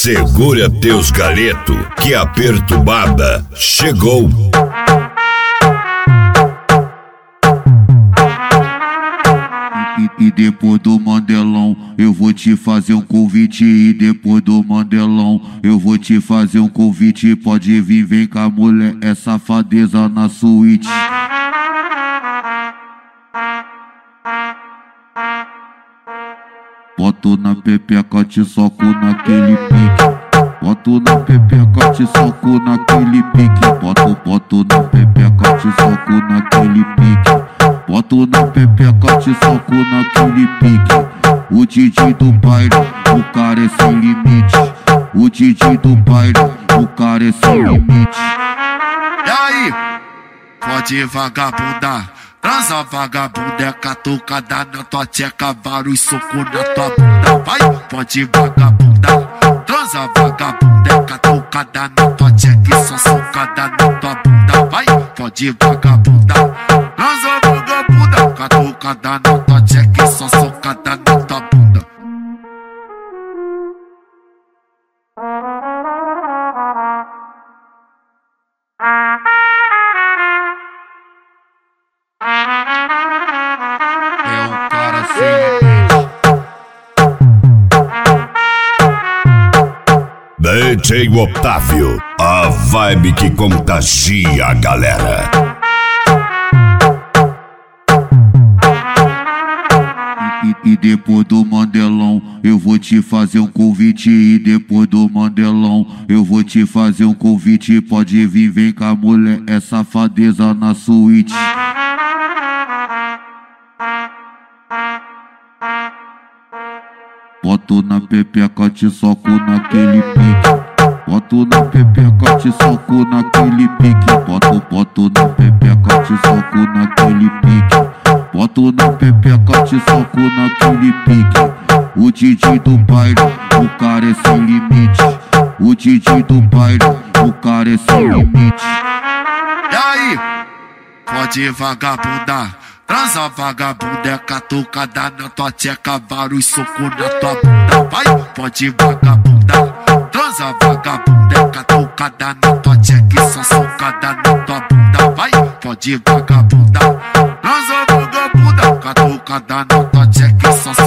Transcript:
Segura teus galetos, que a perturbada chegou. E depois do Mandelão, eu vou te fazer um convite. E depois do Mandelão, eu vou te fazer um convite. Pode vir, vem cá, mulher, é safadeza na suíte. Boto na pepeca, te soco naquele pique. Boto na pepeca, te soco naquele pique. Boto na pepeca, te soco naquele pique. Boto na pepeca, te soco naquele pique. O DJ do baile, o cara é sem limite. O DJ do baile, o cara é sem limite. E aí? Pode vagabundar, transa vagabunda, é catucada na tua tcheca, vários socos na tua bunda. Vai, pode vagabundar, transa vagabunda, é catucada na tua tcheca e só socada na tua bunda. Vai, pode vagabundar, transa vagabunda, catucada na tua tcheca e só socada na tua bunda. É um cara sem DJ Otávio, a vibe que contagia a galera. E depois do Mandelão, eu vou te fazer um convite. E depois do Mandelão, eu vou te fazer um convite. Pode vir, vem cá, mulher, é safadeza na suíte. Boto na pepeca, te soco naquele pique. Boto na pepeca, te soco naquele pique. Boto na pepeca, te soco naquele pique. Boto na pepeca, te soco naquele pique. O DJ do baile, o cara é sem limite. O DJ do baile, o cara é sem limite. E aí? Pode vagabundar, transa vagabunda, é catucada na tua tcheca, vários socos na tua bunda. Vai, pode vagabundar, transa vagabunda, é catucada na tua tcheca e só socada na tua bunda. Vai, pode vagabundar, transa vagabunda, catucada na tua tcheca e só